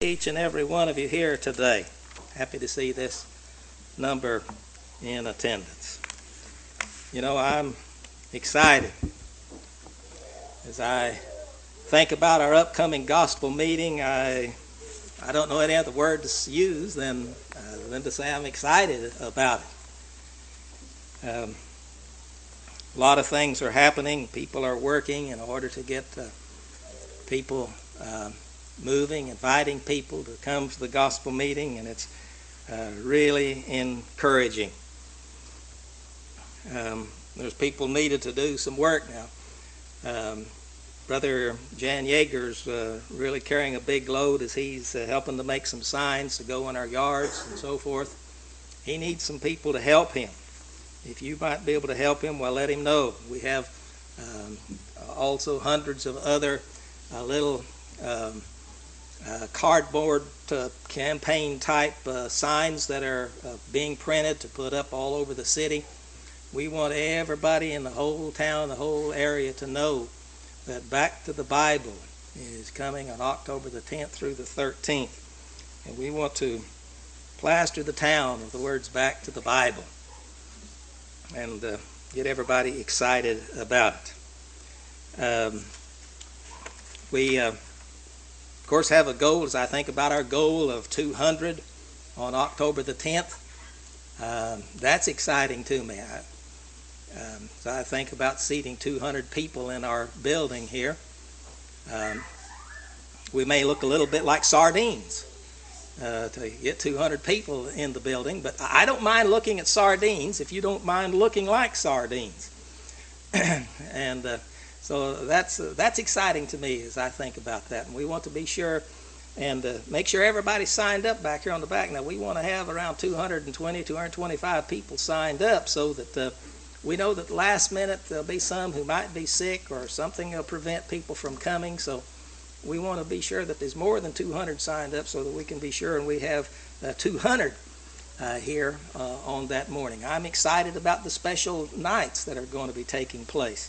Each and every one of you here today. Happy to see this number in attendance. You know, I'm excited as I think about our upcoming gospel meeting. I don't know any other word to use than to say I'm excited about it. A lot of things are happening. People are working in order to get people moving, inviting people to come to the gospel meeting, and it's really encouraging. There's people needed to do some work now. Brother Jan Yeager's really carrying a big load as he's helping to make some signs to go in our yards and so forth. He needs some people to help him. If you might be able to help him, well, let him know. We have also hundreds of other little cardboard campaign type signs that are being printed to put up all over the city. We want everybody in the whole town, the whole area to know that Back to the Bible is coming on October the 10th through the 13th. And we want to plaster the town with the words Back to the Bible and get everybody excited about it. We of course have a goal, as I think about our goal of 200 on October the 10th. That's exciting to me. So I think about seating 200 people in our building here. We may look a little bit like sardines to get 200 people in the building, but I don't mind looking at sardines if you don't mind looking like sardines. And so that's exciting to me as I think about that. And we want to be sure and make sure everybody's signed up back here on the back. Now, we want to have around 220, 225 people signed up so that we know that last minute there'll be some who might be sick or something will prevent people from coming. So we want to be sure that there's more than 200 signed up so that we can be sure and we have 200 here on that morning. I'm excited about the special nights that are going to be taking place.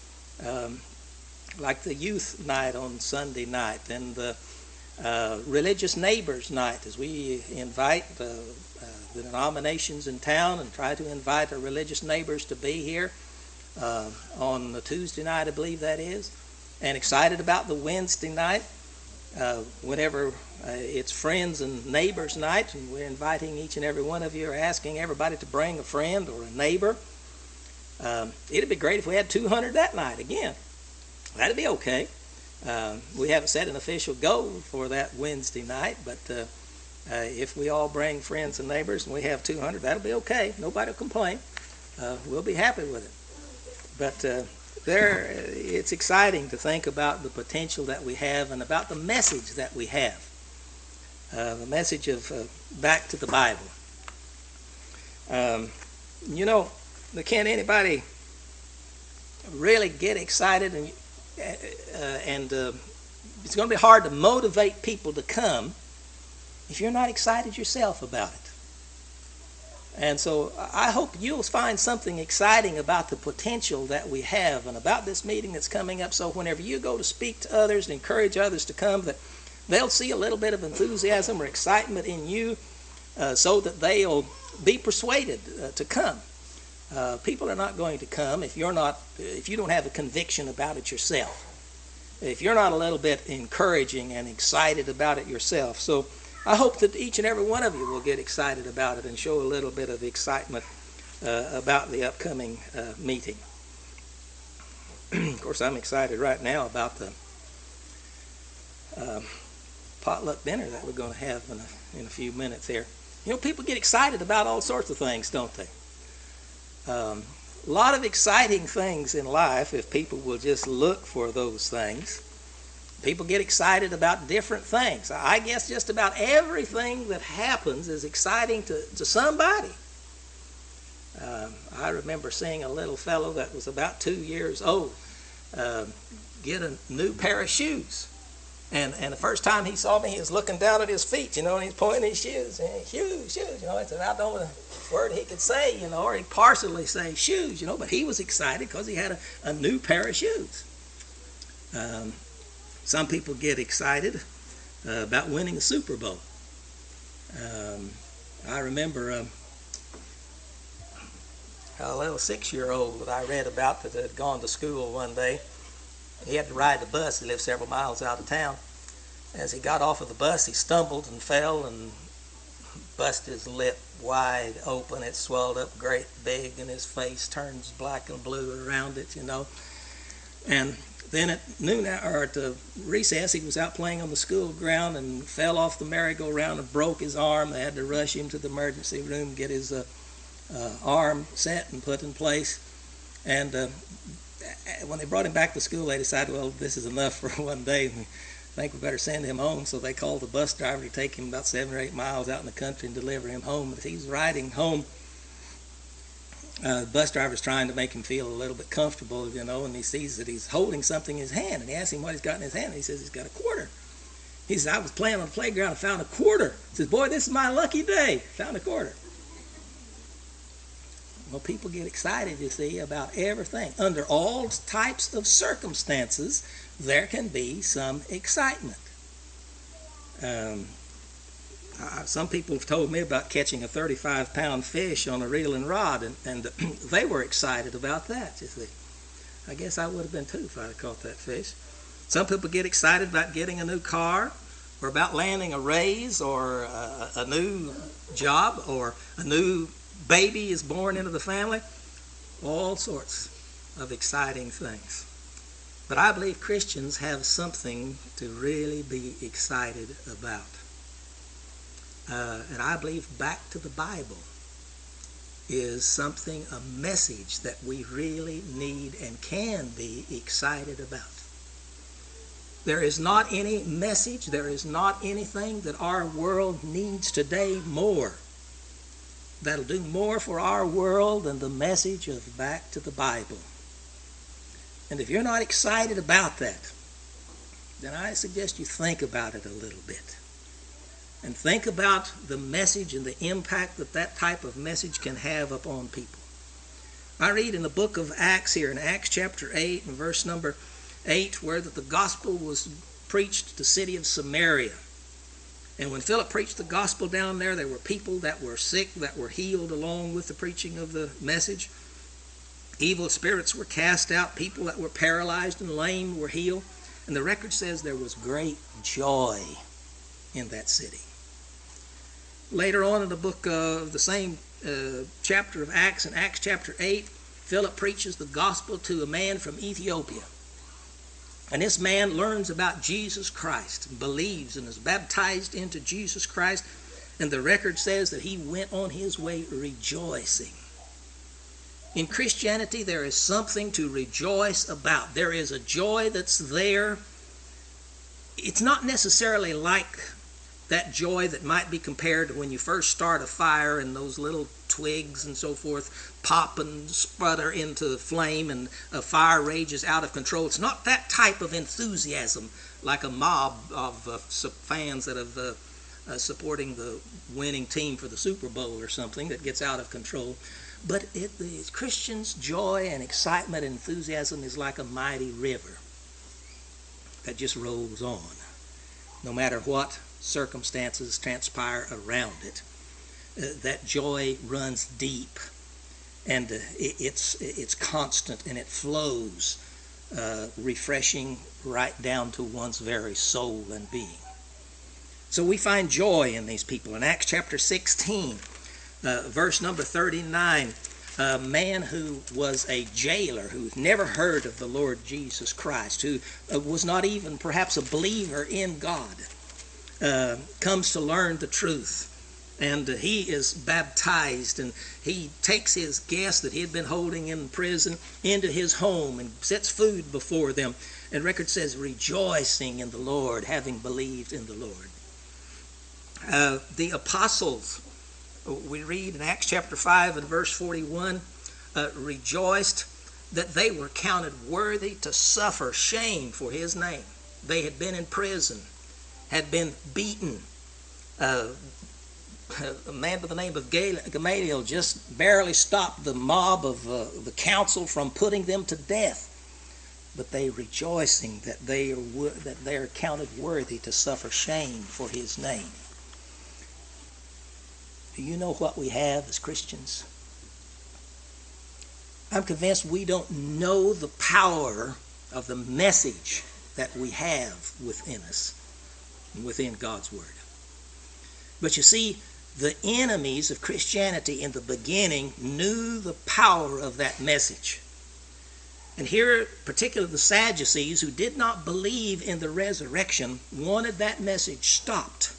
Like the youth night on Sunday night and the religious neighbors night, as we invite the denominations in town and try to invite our religious neighbors to be here on the Tuesday night, I believe that is. And excited about the Wednesday night, whenever it's friends and neighbors night, and we're inviting each and every one of you, or asking everybody to bring a friend or a neighbor. It'd be great if we had 200 that night again. That'd be okay. We haven't set an official goal for that Wednesday night, but if we all bring friends and neighbors and we have 200, that'll be okay. Nobody will complain. We'll be happy with it. But it's exciting to think about the potential that we have and about the message that we have. The message of Back to the Bible. Can anybody really get excited and it's going to be hard to motivate people to come if you're not excited yourself about it. And so I hope you'll find something exciting about the potential that we have and about this meeting that's coming up, so whenever you go to speak to others and encourage others to come, that they'll see a little bit of enthusiasm or excitement in you so that they'll be persuaded to come. People are not going to come if you don't have a conviction about it yourself. If you're not a little bit encouraging and excited about it yourself. So I hope that each and every one of you will get excited about it and show a little bit of excitement about the upcoming meeting. Of course, I'm excited right now about the potluck dinner that we're going to have in a few minutes here. You know, people get excited about all sorts of things, don't they? A lot of exciting things in life if people will just look for those things. People get excited about different things. I guess just about everything that happens is exciting to somebody. I remember seeing a little fellow that was about 2 years old get a new pair of shoes. And the first time he saw me, he was looking down at his feet, and he's pointing his shoes. Shoes, it's about the only word he could say, or he'd partially say shoes, but he was excited because he had a new pair of shoes. Some people get excited about winning the Super Bowl. I remember a little 6-year-old that I read about that had gone to school one day. He had to ride the bus. He lived several miles out of town. As he got off of the bus, he stumbled and fell and busted his lip wide open. It swelled up great big, and his face turns black and blue around it, And then at noon or at the recess, he was out playing on the school ground and fell off the merry-go-round and broke his arm. They had to rush him to the emergency room, get his arm set and put in place. And when they brought him back to school, they decided, well, this is enough for one day. I think we better send him home. So they called the bus driver to take him about 7 or 8 miles out in the country and deliver him home. As he's riding home, the bus driver's trying to make him feel a little bit comfortable, and he sees that he's holding something in his hand. And he asks him what he's got in his hand. And he says he's got a quarter. He says, I was playing on the playground and found a quarter. He says, boy, this is my lucky day. Found a quarter. Well, people get excited, you see, about everything. Under all types of circumstances, there can be some excitement. Some people have told me about catching a 35-pound fish on a reel and rod, and they were excited about that, you see. I guess I would have been too if I had caught that fish. Some people get excited about getting a new car, or about landing a raise, or a new job, or a new baby is born into the family. All sorts of exciting things. But I believe Christians have something to really be excited about. And I believe back to the Bible is something, a message that we really need and can be excited about. There is not any message, there is not anything that our world needs today more, that'll do more for our world than the message of back to the Bible. And if you're not excited about that, then I suggest you think about it a little bit. And think about the message and the impact that that type of message can have upon people. I read in the book of Acts here, in Acts chapter 8 and verse number 8, where that the gospel was preached to the city of Samaria. And when Philip preached the gospel down there, there were people that were sick that were healed along with the preaching of the message. Evil spirits were cast out. People that were paralyzed and lame were healed. And the record says there was great joy in that city. Later on in the book of the same chapter of Acts, in Acts chapter 8, Philip preaches the gospel to a man from Ethiopia. And this man learns about Jesus Christ, and believes and is baptized into Jesus Christ. And the record says that he went on his way rejoicing. In Christianity, there is something to rejoice about. There is a joy that's there. It's not necessarily like that joy that might be compared to when you first start a fire and those little twigs and so forth pop and sputter into the flame and a fire rages out of control. It's not that type of enthusiasm like a mob of fans that have supporting the winning team for the Super Bowl or something that gets out of control. But the Christians' joy and excitement and enthusiasm is like a mighty river that just rolls on, no matter what circumstances transpire around it. That joy runs deep, and it's constant, and it flows, refreshing right down to one's very soul and being. So we find joy in these people. In Acts chapter 16, verse number 39, a man who was a jailer, who never heard of the Lord Jesus Christ, who was not even perhaps a believer in God, comes to learn the truth. And he is baptized, and he takes his guests that he had been holding in prison into his home and sets food before them. And record says, rejoicing in the Lord, having believed in the Lord. The apostles, we read in Acts chapter 5 and verse 41, rejoiced that they were counted worthy to suffer shame for his name. They had been in prison, had been beaten. A man by the name of Gamaliel just barely stopped the mob of the council from putting them to death. but they rejoicing that they are counted worthy to suffer shame for his name. Do you know what we have as Christians? I'm convinced we don't know the power of the message that we have within us and within God's Word. But you see, the enemies of Christianity in the beginning knew the power of that message. And here, particularly the Sadducees, who did not believe in the resurrection, wanted that message stopped.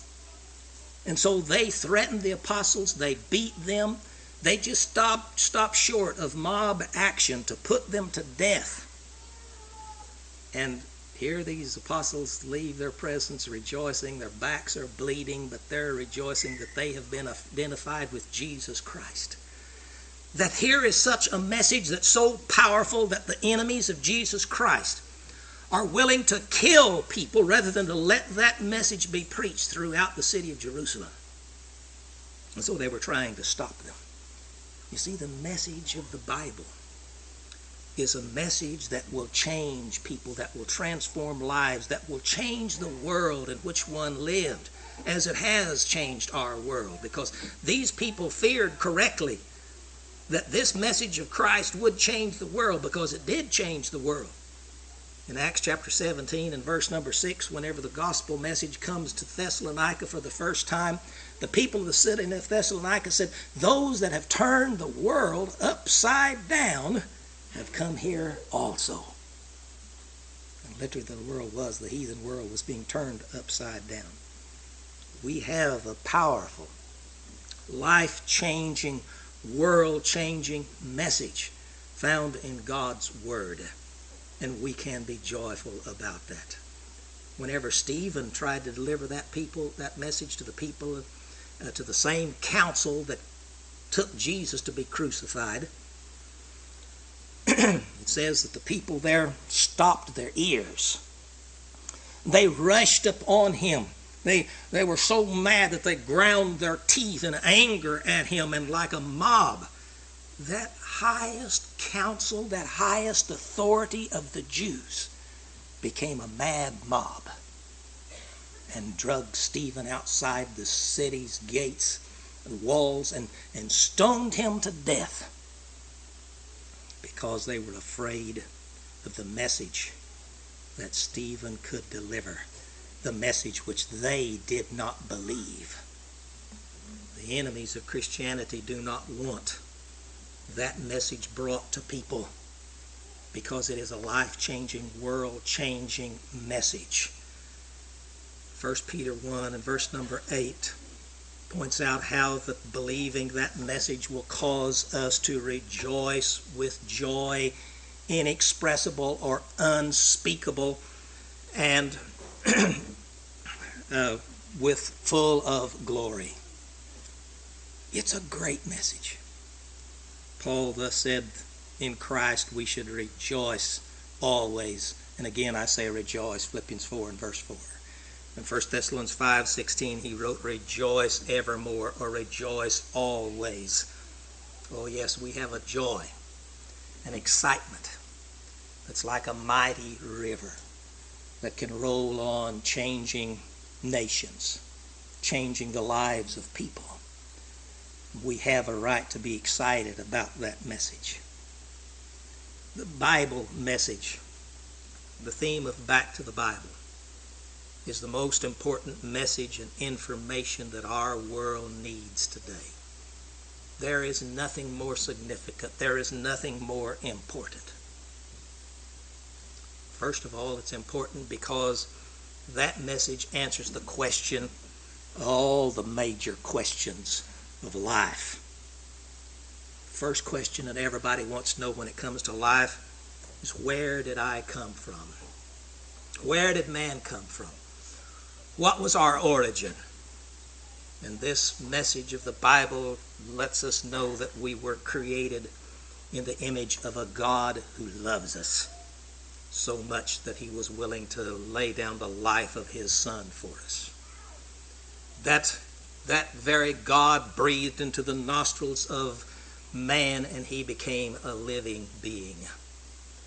And so they threatened the apostles, they beat them, they just stopped short of mob action to put them to death. And here these apostles leave their presence rejoicing, their backs are bleeding, but they're rejoicing that they have been identified with Jesus Christ. That here is such a message that's so powerful that the enemies of Jesus Christ are willing to kill people rather than to let that message be preached throughout the city of Jerusalem. And so they were trying to stop them. You see, the message of the Bible is a message that will change people, that will transform lives, that will change the world in which one lived, as it has changed our world. Because these people feared correctly that this message of Christ would change the world, because it did change the world. In Acts chapter 17 and verse number 6, whenever the gospel message comes to Thessalonica for the first time, the people of the city of Thessalonica said, "Those that have turned the world upside down have come here also." And literally the heathen world was being turned upside down. We have a powerful, life-changing, world-changing message found in God's Word. And we can be joyful about that. Whenever Stephen tried to deliver that message to the people, to the same council that took Jesus to be crucified, it says that the people there stopped their ears. They rushed upon him. They were so mad that they ground their teeth in anger at him, and like a mob, that highest council, that highest authority of the Jews became a mad mob and dragged Stephen outside the city's gates and walls and stoned him to death because they were afraid of the message that Stephen could deliver, the message which they did not believe. The enemies of Christianity do not want that message brought to people, because it is a life-changing, world-changing message. 1 Peter 1 and verse number 8 points out how that believing that message will cause us to rejoice with joy inexpressible or unspeakable, and with full of glory. It's a great message. Paul thus said, in Christ we should rejoice always. And again I say rejoice, Philippians 4 and verse 4. In 1 Thessalonians 5:16 he wrote, rejoice evermore, or rejoice always. Oh yes, we have a joy, an excitement that's like a mighty river that can roll on, changing nations, changing the lives of people. We have a right to be excited about that message. The Bible message, the theme of Back to the Bible, is the most important message and information that our world needs today. There is nothing more significant. There is nothing more important. First of all, it's important because that message answers the question, all the major questions of life. First question that everybody wants to know when it comes to life is, where did I come from? Where did man come from? What was our origin? And this message of the Bible lets us know that we were created in the image of a God who loves us so much that he was willing to lay down the life of his Son for us. That very God breathed into the nostrils of man, and he became a living being.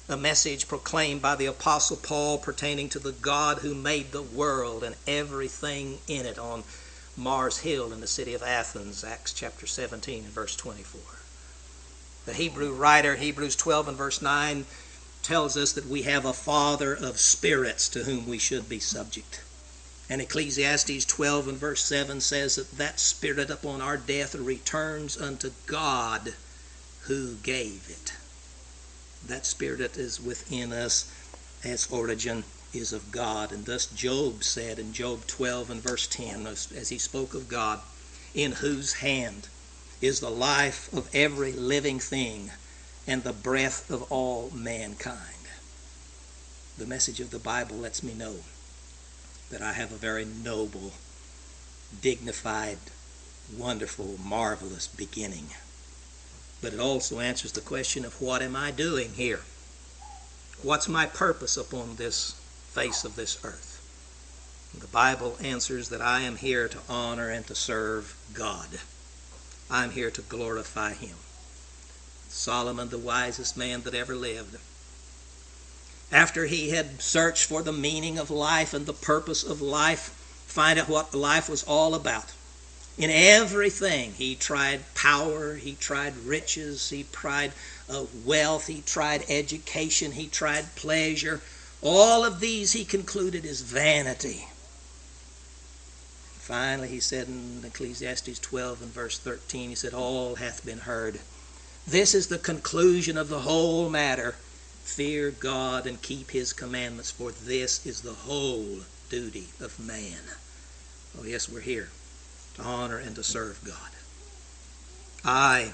a message proclaimed by the Apostle Paul pertaining to the God who made the world and everything in it on Mars Hill in the city of Athens, Acts chapter 17 and verse 24. The Hebrew writer, Hebrews 12 and verse 9, tells us that we have a Father of spirits to whom we should be subject. And Ecclesiastes 12 and verse 7 says that spirit upon our death returns unto God who gave it. That spirit that is within us, its origin is of God. And thus Job said in Job 12 and verse 10, as he spoke of God, in whose hand is the life of every living thing and the breath of all mankind. The message of the Bible lets me know that I have a very noble, dignified, wonderful, marvelous beginning. But it also answers the question of what am I doing here? What's my purpose upon this face of this earth? And the Bible answers that I am here to honor and to serve God. I'm here to glorify Him. Solomon, the wisest man that ever lived, after he had searched for the meaning of life and the purpose of life, find out what life was all about. In everything, he tried power, he tried riches, he tried wealth, he tried education, he tried pleasure. All of these, he concluded, is vanity. Finally, he said in Ecclesiastes 12 and verse 13, he said, all hath been heard. This is the conclusion of the whole matter. Fear God and keep His commandments, for this is the whole duty of man. Oh yes, we're here to honor and to serve God. I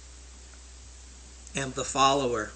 am the follower,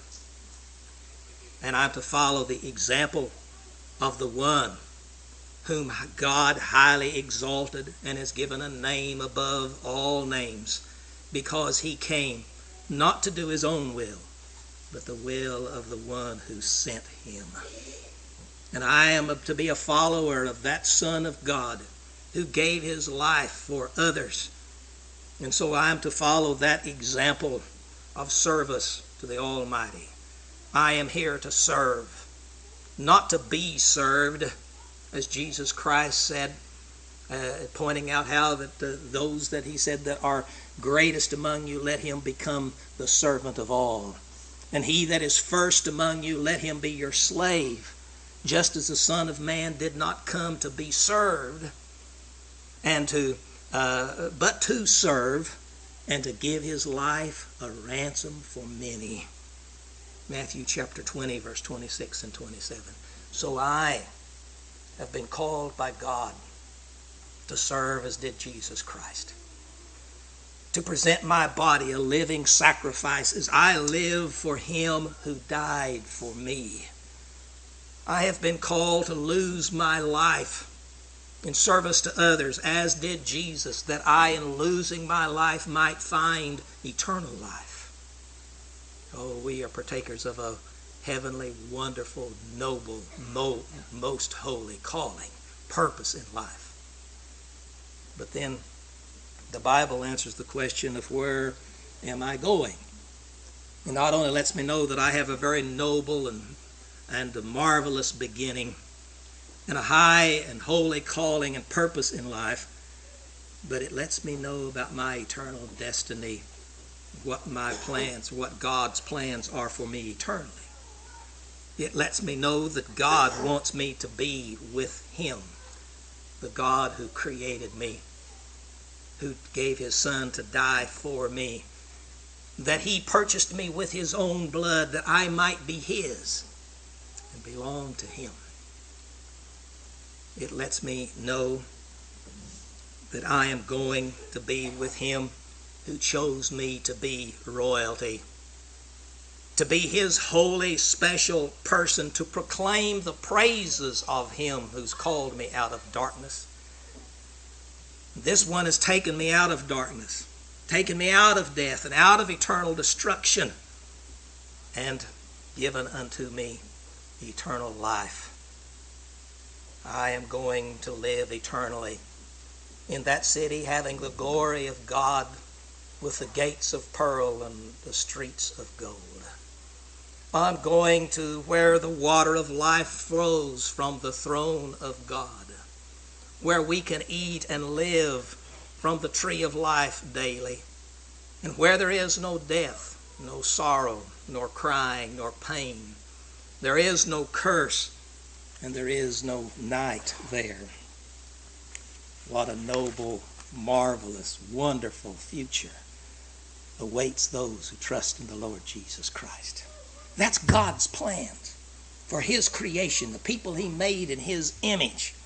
and I'm to follow the example of the one whom God highly exalted and has given a name above all names, because He came not to do His own will, but the will of the one who sent Him. And I am to be a follower of that Son of God who gave His life for others. And so I am to follow that example of service to the Almighty. I am here to serve, not to be served, as Jesus Christ said, pointing out how that those that He said that are greatest among you, let him become the servant of all. And he that is first among you, let him be your slave, just as the Son of Man did not come to be served, and but to serve, and to give His life a ransom for many. Matthew chapter 20, verse 26 and 27. So I have been called by God to serve as did Jesus Christ, to present my body a living sacrifice as I live for Him who died for me. I have been called to lose my life in service to others, as did Jesus, that I, in losing my life, might find eternal life. Oh, we are partakers of a heavenly, wonderful, noble, most holy calling, purpose in life. But then the Bible answers the question of where am I going? It not only lets me know that I have a very noble and a marvelous beginning and a high and holy calling and purpose in life, but it lets me know about my eternal destiny, what my plans, what God's plans are for me eternally. It lets me know that God wants me to be with Him, the God who created me, who gave His Son to die for me, that He purchased me with His own blood that I might be His and belong to Him. It lets me know that I am going to be with Him who chose me to be royalty, to be His holy, special person, to proclaim the praises of Him who's called me out of darkness. This one has taken me out of darkness, taken me out of death and out of eternal destruction, and given unto me eternal life. I am going to live eternally in that city, having the glory of God with the gates of pearl and the streets of gold. I'm going to where the water of life flows from the throne of God, where we can eat and live from the tree of life daily, and where there is no death, no sorrow, nor crying, nor pain. There is no curse, and there is no night there. What a noble, marvelous, wonderful future awaits those who trust in the Lord Jesus Christ. That's God's plan for His creation, the people He made in His image.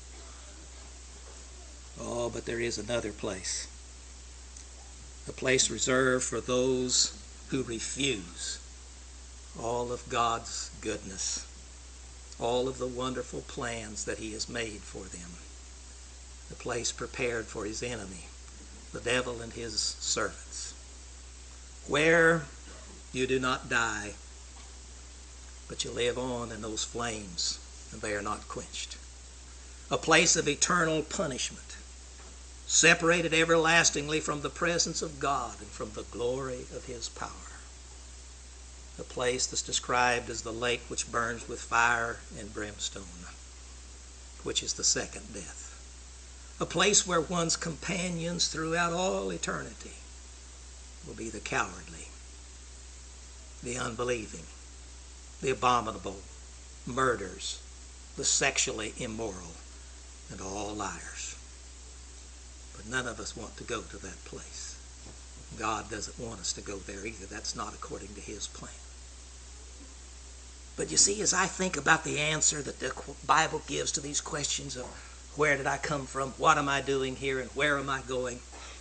Oh, but there is another place. A place reserved for those who refuse all of God's goodness, all of the wonderful plans that He has made for them. The place prepared for His enemy, the devil and his servants, where you do not die, but you live on in those flames, and they are not quenched. A place of eternal punishment, separated everlastingly from the presence of God and from the glory of His power. A place that's described as the lake which burns with fire and brimstone, which is the second death. A place where one's companions throughout all eternity will be the cowardly, the unbelieving, the abominable, murderers, the sexually immoral, and all liars. But none of us want to go to that place. God doesn't want us to go there either. That's not according to His plan. But you see, as I think about the answer that the Bible gives to these questions of where did I come from, what am I doing here, and where am I going,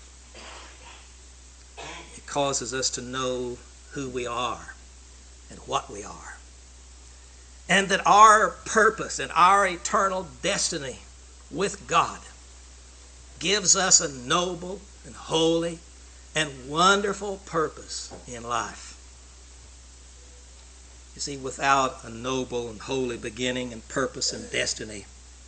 it causes us to know who we are and what we are. And that our purpose and our eternal destiny with God gives us a noble and holy and wonderful purpose in life. You see, without a noble and holy beginning and purpose and destiny,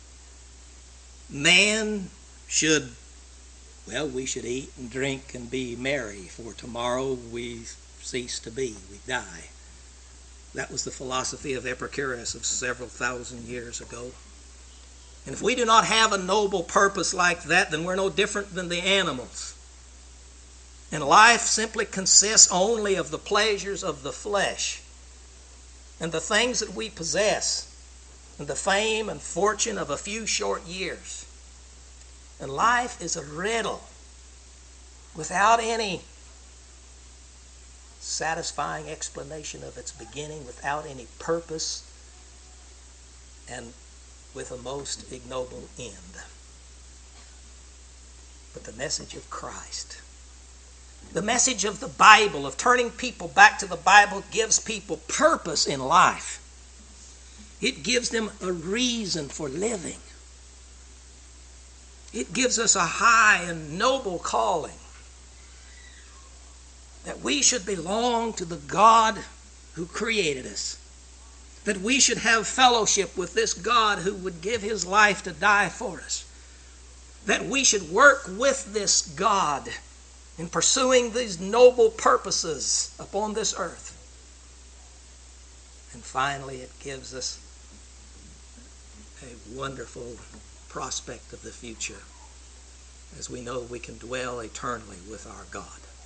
man should, we should eat and drink and be merry, for tomorrow we cease to be, we die. That was the philosophy of Epicurus of several thousand years ago. And if we do not have a noble purpose like that, then we're no different than the animals. And life simply consists only of the pleasures of the flesh and the things that we possess and the fame and fortune of a few short years. And life is a riddle without any satisfying explanation of its beginning, without any purpose, and with a most ignoble end. But the message of Christ, the message of the Bible, of turning people back to the Bible, gives people purpose in life. It gives them a reason for living. It gives us a high and noble calling, that we should belong to the God who created us, that we should have fellowship with this God who would give His life to die for us, that we should work with this God in pursuing these noble purposes upon this earth. And finally, it gives us a wonderful prospect of the future, as we know we can dwell eternally with our God.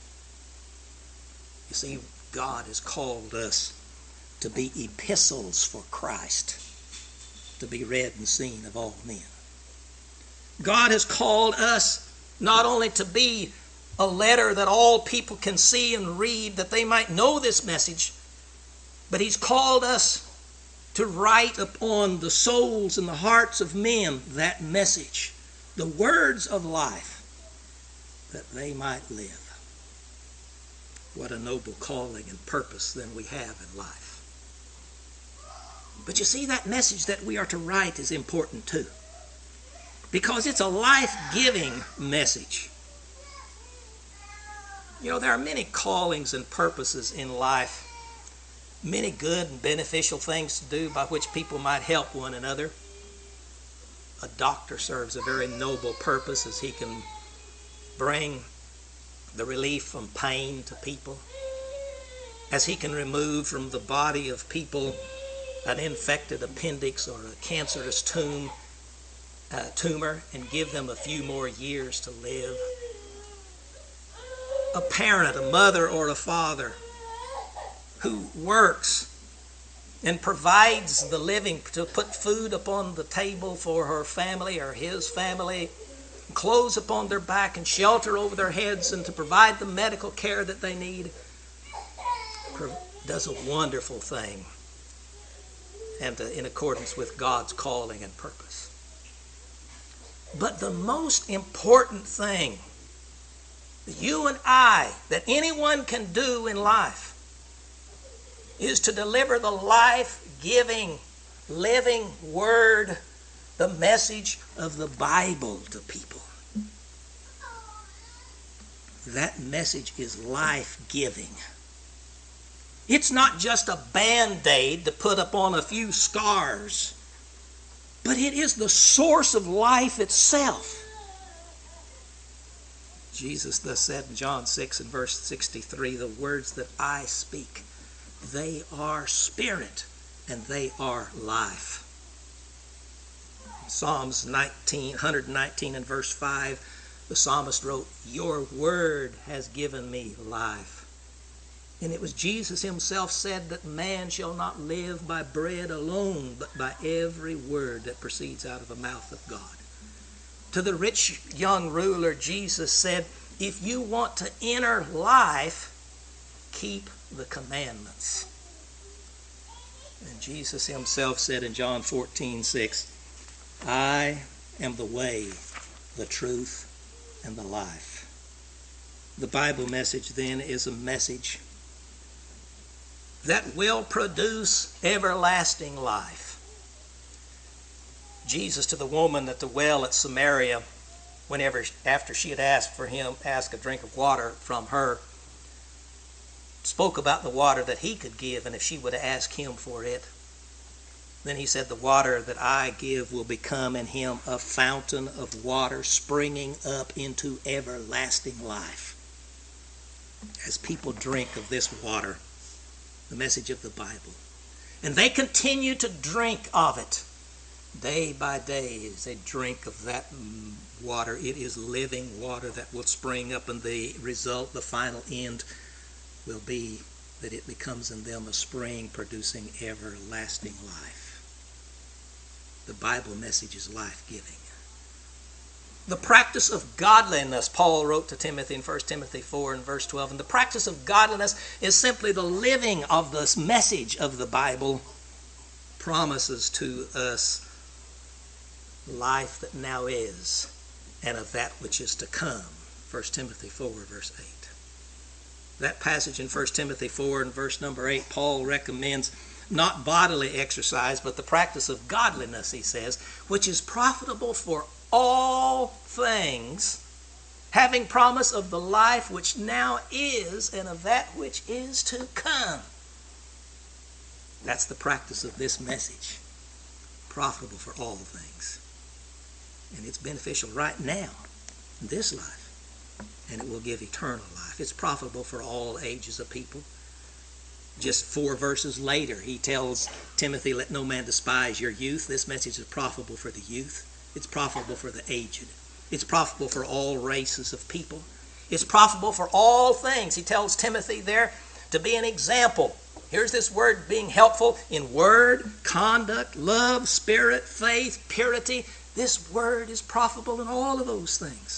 You see, God has called us to be epistles for Christ, to be read and seen of all men. God has called us not only to be a letter that all people can see and read, that they might know this message, but He's called us to write upon the souls and the hearts of men that message, the words of life, that they might live. What a noble calling and purpose then we have in life. But you see, that message that we are to write is important too, because it's a life-giving message. You know, there are many callings and purposes in life, many good and beneficial things to do by which people might help one another. A doctor serves a very noble purpose, as he can bring the relief from pain to people. as he can remove from the body of people an infected appendix or a cancerous tumor and give them a few more years to live. A parent, a mother or a father who works and provides the living to put food upon the table for her family or his family, clothes upon their back and shelter over their heads, and to provide the medical care that they need, does a wonderful thing, and in accordance with God's calling and purpose. But the most important thing that you and I, that anyone can do in life, is to deliver the life-giving, living word, the message of the Bible to people. That message is life-giving. It's not just a band-aid to put upon a few scars, but it is the source of life itself. Jesus thus said in John 6 and verse 63, the words that I speak, they are spirit and they are life. Psalms 119 and verse 5, the psalmist wrote, your word has given me life. And it was Jesus himself said that man shall not live by bread alone, but by every word that proceeds out of the mouth of God. To the rich young ruler, Jesus said, if you want to enter life, keep the commandments. And Jesus himself said in John 14:6, I am the way, the truth, and the life. The Bible message then is a message that will produce everlasting life. Jesus to the woman at the well at Samaria, after she had asked a drink of water from her, spoke about the water that he could give, and if she would ask him for it, then he said, the water that I give will become in him a fountain of water springing up into everlasting life. As people drink of this water, the message of the Bible, and they continue to drink of it day by day as they drink of that water, it is living water that will spring up, and the result, the final end, will be that it becomes in them a spring producing everlasting life. The Bible message is life-giving. The practice of godliness, Paul wrote to Timothy in 1 Timothy 4 and verse 12, and the practice of godliness is simply the living of this message of the Bible, promises to us life that now is and of that which is to come. 1 Timothy 4 verse 8. That passage in 1 Timothy 4 and verse number 8, Paul recommends not bodily exercise, but the practice of godliness, he says, which is profitable for all things, having promise of the life which now is and of that which is to come. That's the practice of this message. Profitable for all things. And it's beneficial right now, in this life. And it will give eternal life. It's profitable for all ages of people. Just 4 verses later, he tells Timothy, let no man despise your youth. This message is profitable for the youth. It's profitable for the aged. It's profitable for all races of people. It's profitable for all things. He tells Timothy there to be an example. Here's this word being helpful in word, conduct, love, spirit, faith, purity. This word is profitable in all of those things.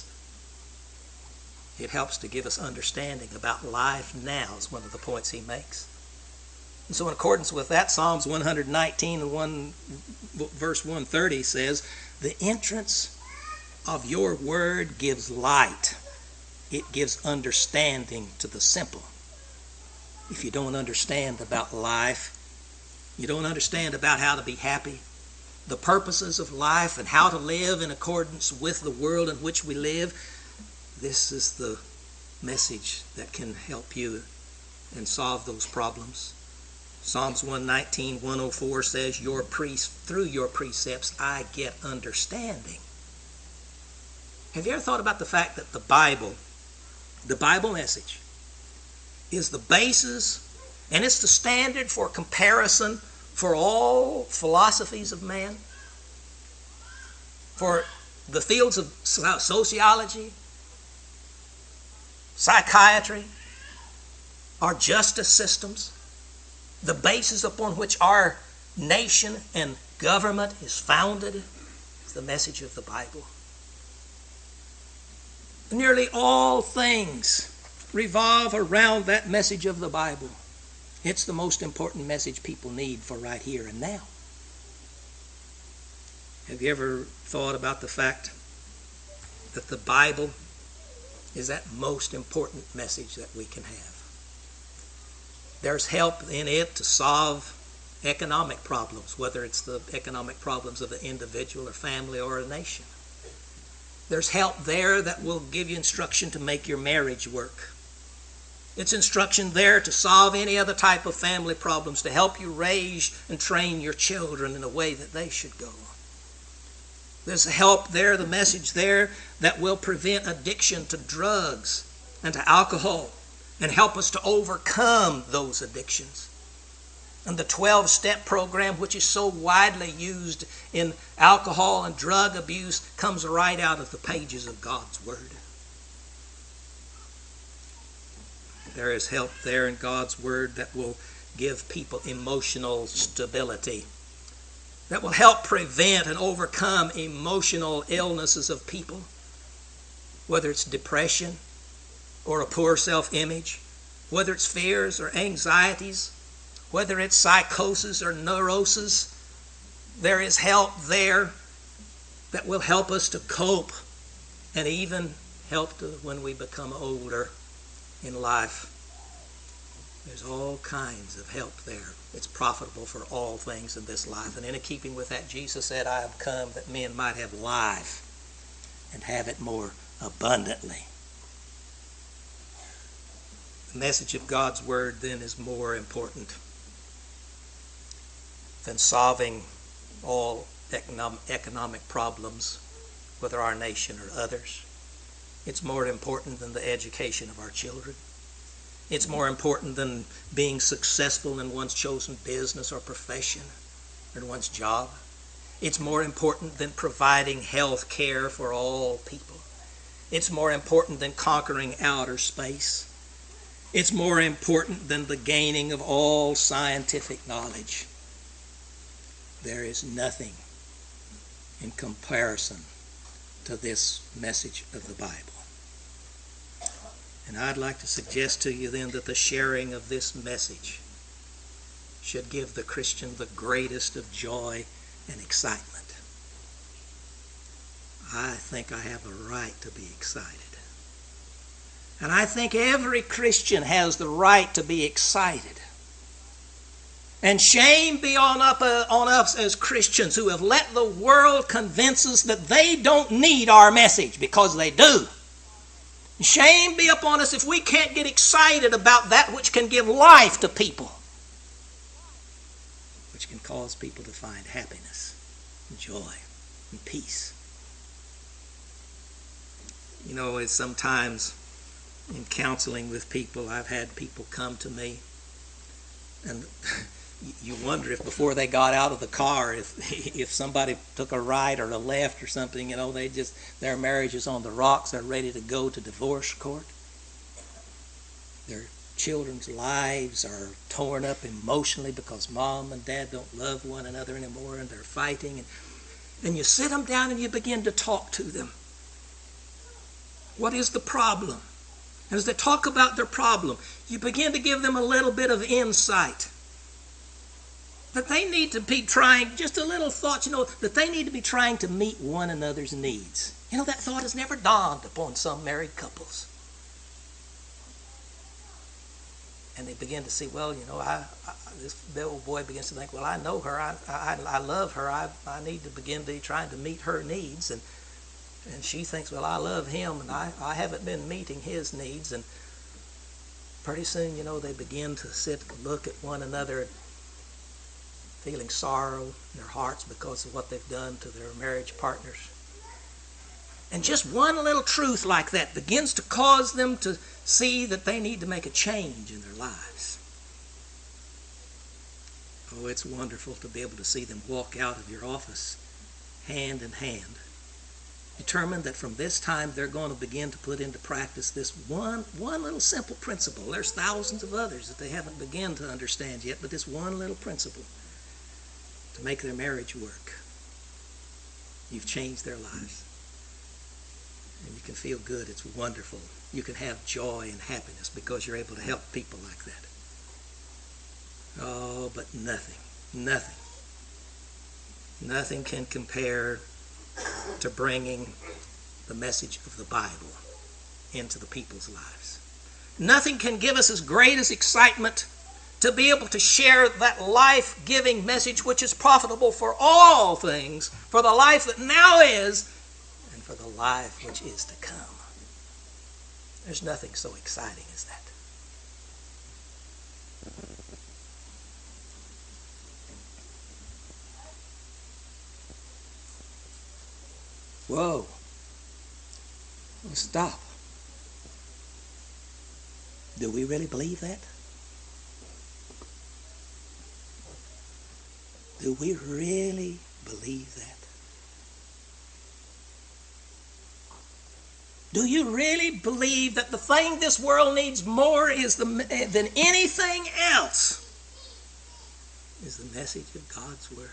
It helps to give us understanding about life now, is one of the points he makes. And so in accordance with that, Psalms 119 and verse 130 says, the entrance of your word gives light. It gives understanding to the simple. If you don't understand about life, you don't understand about how to be happy, the purposes of life, and how to live in accordance with the world in which we live, this is the message that can help you and solve those problems. Psalms 119, 104 says, through your precepts I get understanding. Have you ever thought about the fact that the Bible message, is the basis And it's the standard for comparison for all philosophies of man, for the fields of sociology, psychiatry, our justice systems, the basis upon which our nation and government is founded is the message of the Bible. Nearly all things revolve around that message of the Bible. It's the most important message people need for right here and now. Have you ever thought about the fact that the Bible is that most important message that we can have? There's help in it to solve economic problems, whether it's the economic problems of the individual or family or a nation. There's help there that will give you instruction to make your marriage work. It's instruction there to solve any other type of family problems, to help you raise and train your children in a way that they should go. There's help there, the message there, that will prevent addiction to drugs and to alcohol and help us to overcome those addictions. And the 12-step program, which is so widely used in alcohol and drug abuse, comes right out of the pages of God's Word. There is help there in God's Word that will give people emotional stability, that will help prevent and overcome emotional illnesses of people, whether it's depression or a poor self-image, whether it's fears or anxieties, whether it's psychosis or neurosis. There is help there that will help us to cope and even help to when we become older in life. There's all kinds of help there. It's profitable for all things in this life. And in keeping with that, Jesus said, I have come that men might have life and have it more abundantly. The message of God's Word then is more important than solving all economic problems, whether our nation or others. It's more important than the education of our children. It's more important than being successful in one's chosen business or profession or one's job. It's more important than providing health care for all people. It's more important than conquering outer space. It's more important than the gaining of all scientific knowledge. There is nothing in comparison to this message of the Bible. And I'd like to suggest to you then that the sharing of this message should give the Christian the greatest of joy and excitement. I think I have a right to be excited. And I think every Christian has the right to be excited. And shame be on us as Christians who have let the world convince us that they don't need our message, because they do. Shame be upon us if we can't get excited about that which can give life to people, which can cause people to find happiness and joy and peace. You know, it's sometimes in counseling with people, I've had people come to me and you wonder if before they got out of the car, if somebody took a right or a left or something, you know, their marriage is on the rocks. They're ready to go to divorce court. Their children's lives are torn up emotionally because mom and dad don't love one another anymore and they're fighting. And you sit them down and you begin to talk to them. What is the problem? And as they talk about their problem, you begin to give them a little bit of insight. That they need to be trying, just a little thought, that they need to be trying to meet one another's needs. That thought has never dawned upon some married couples. And they begin to see, well, this little boy begins to think, well, I know her, I love her, I need to begin to trying to meet her needs. And she thinks, well, I love him, and I haven't been meeting his needs. And pretty soon, they begin to sit and look at one another, feeling sorrow in their hearts because of what they've done to their marriage partners. And just one little truth like that begins to cause them to see that they need to make a change in their lives. Oh, it's wonderful to be able to see them walk out of your office hand in hand, determined that from this time they're going to begin to put into practice this one little simple principle. There's thousands of others that they haven't begun to understand yet, but this one little principle to make their marriage work. You've changed their lives. And you can feel good. It's wonderful. You can have joy and happiness because you're able to help people like that. Oh, but nothing can compare to bringing the message of the Bible into the people's lives. Nothing can give us as great as excitement to be able to share that life-giving message which is profitable for all things, for the life that now is, and for the life which is to come. There's nothing so exciting as that. Whoa. Well, stop. Do we really believe that? Do we really believe that? Do you really believe that the thing this world needs more than anything else is the message of God's Word?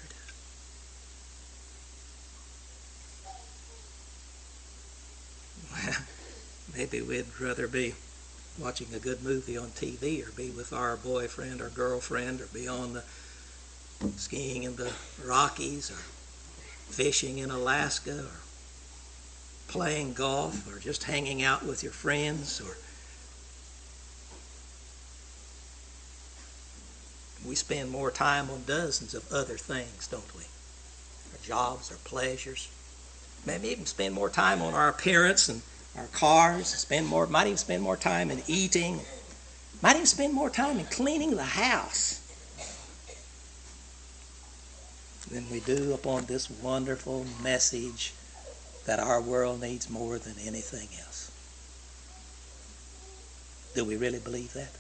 Well, maybe we'd rather be watching a good movie on TV, or be with our boyfriend or girlfriend, or be on the skiing in the Rockies, or fishing in Alaska, or playing golf, or just hanging out with your friends. Or we spend more time on dozens of other things, don't we? Our jobs, our pleasures. Maybe even spend more time on our appearance and our cars. Might even spend more time in eating. Might even spend more time in cleaning the house than we do upon this wonderful message that our world needs more than anything else. Do we really believe that?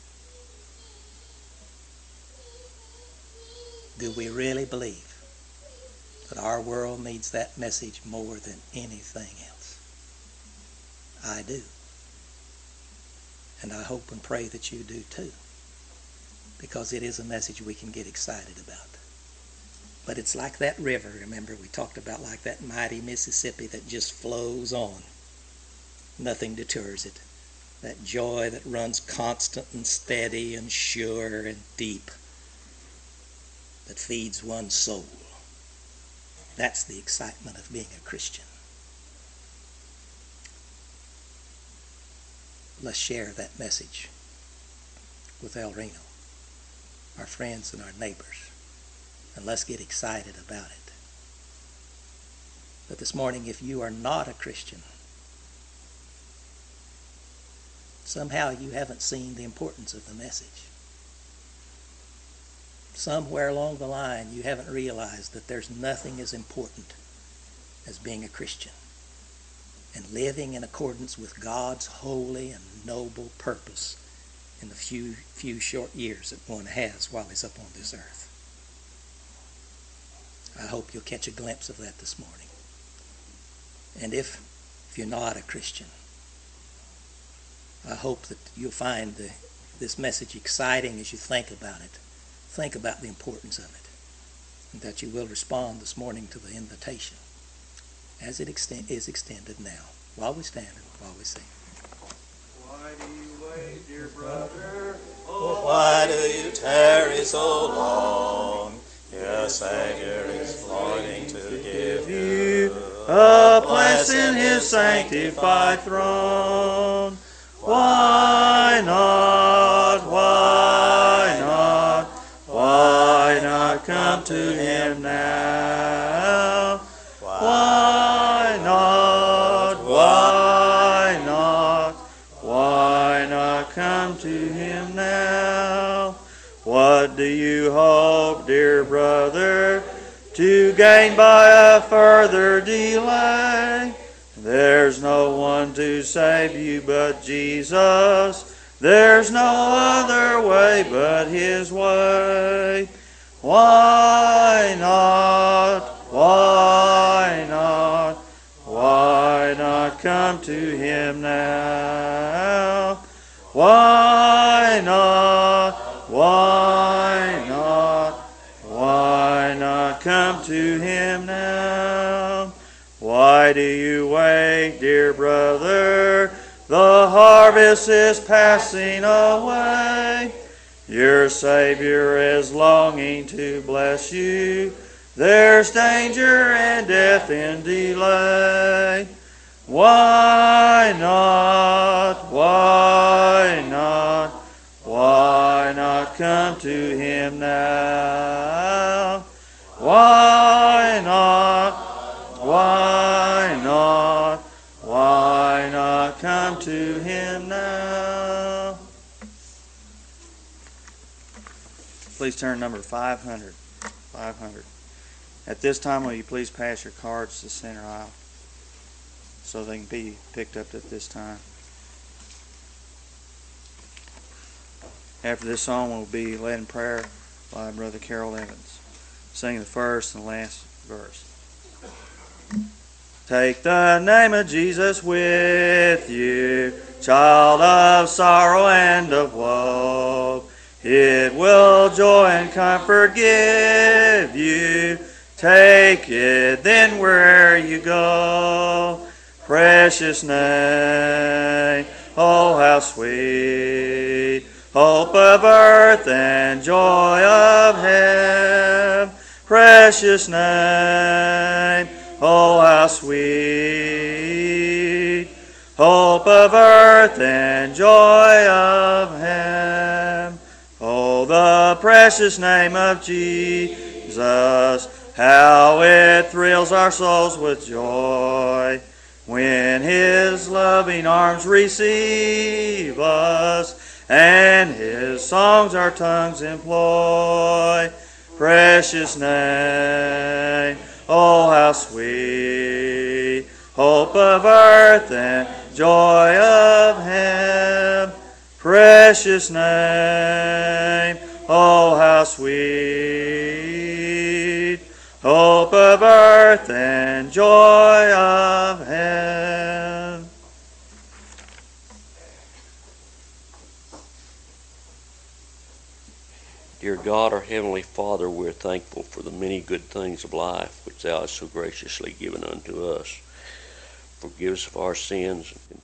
Do we really believe that our world needs that message more than anything else? I do. And I hope and pray that you do too, because it is a message we can get excited about. But it's like that river, remember we talked about, like that mighty Mississippi that just flows on. Nothing deters it. That joy that runs constant and steady and sure and deep, that feeds one's soul. That's the excitement of being a Christian. Let's share that message with El Reno, our friends and our neighbors, and let's get excited about it. But this morning, if you are not a Christian, somehow you haven't seen the importance of the message. Somewhere along the line, you haven't realized that there's nothing as important as being a Christian and living in accordance with God's holy and noble purpose in the few short years that one has while he's up on this earth. I hope you'll catch a glimpse of that this morning. And if you're not a Christian, I hope that you'll find this message exciting as you think about it. Think about the importance of it, and that you will respond this morning to the invitation as it is extended now, while we stand and while we sing. Why do you wait, dear brother? Oh, why do you tarry so long? Your Savior is longing to give you a place in His sanctified throne. Why not? Why not? Why not come to Him now? Why not? Why not? Why not come to Him now? What do you hope, dear brother, to gain by a further delay? There's no one to save you but Jesus. There's no other way but His way. Why not? Why not? Why not come to him now? Why not? Why not? Why not come to him now? Why do you wait, dear brother? The harvest is passing away. Your Savior is longing to bless you. There's danger and death in delay. Why not? Why not? Why not come to him now? Why not? Why not? Why not come to him now? Please turn number 500. 500. At this time, will you please pass your cards to the center aisle so they can be picked up at this time. After this song, we'll be led in prayer by Brother Carol Evans. Sing the first and last verse. Take the name of Jesus with you, child of sorrow and of woe. It will joy and comfort give you. Take it then where you go. Precious name, oh how sweet, hope of earth and joy of heaven. Precious name, oh how sweet, hope of earth and joy of heaven. Oh, the precious name of Jesus, how it thrills our souls with joy when his loving arms receive us and his songs our tongues employ. Precious name, oh how sweet, hope of earth and joy of heaven. Precious name, oh how sweet, hope of earth and joy of heaven. Dear God, our Heavenly Father, we're thankful for the many good things of life which Thou hast so graciously given unto us. Forgive us of our sins and